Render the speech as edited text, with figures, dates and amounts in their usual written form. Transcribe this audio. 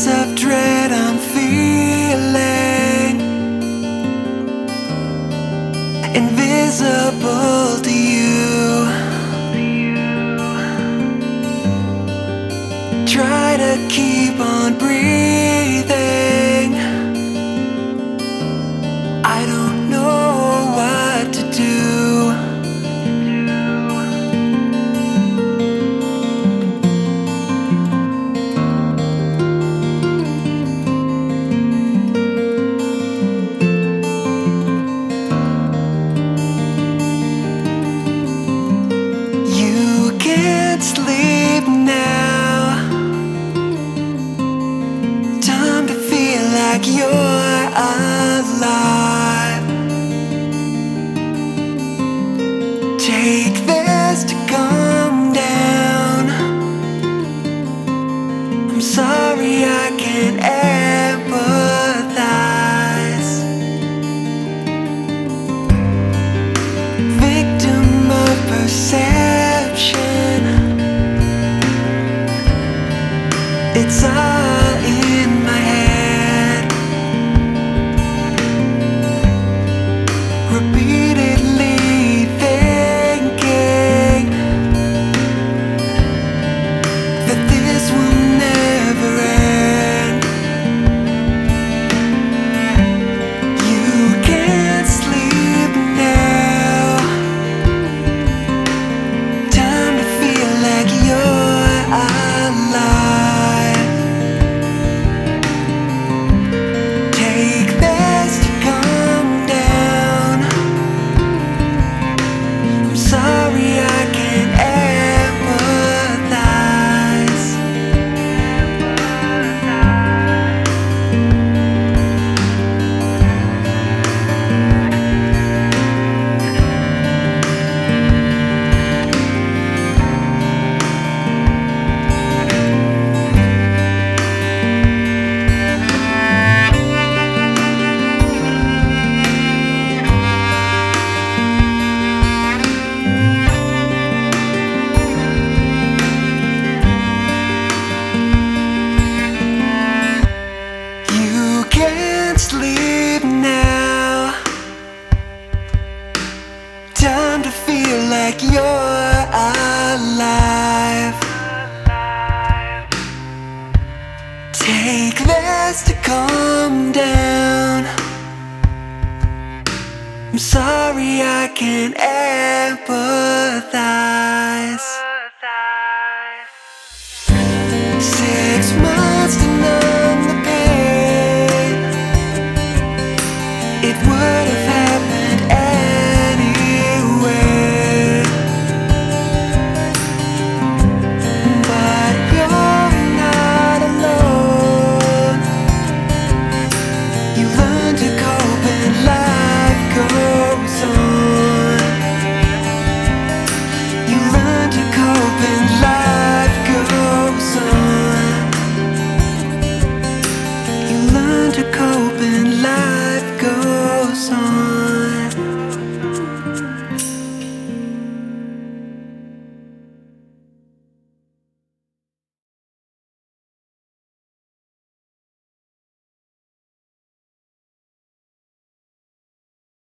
sense of dread I'm feeling, invisible to you. Try to keep on breathing. I don't know what to do. You can't sleep now. Time to feel like you're alive. Take this to calm down. I'm sorry I can't empathize. Victim of perception. It's all in my head. Repeatedly thinking that this will never end. You can't sleep now. Time to feel like you're alive. Take this to calm down. I'm sorry I can't empathize. You can't sleep now. Time to feel like you're alive. Take this to calm down. I'm sorry I can't empathize.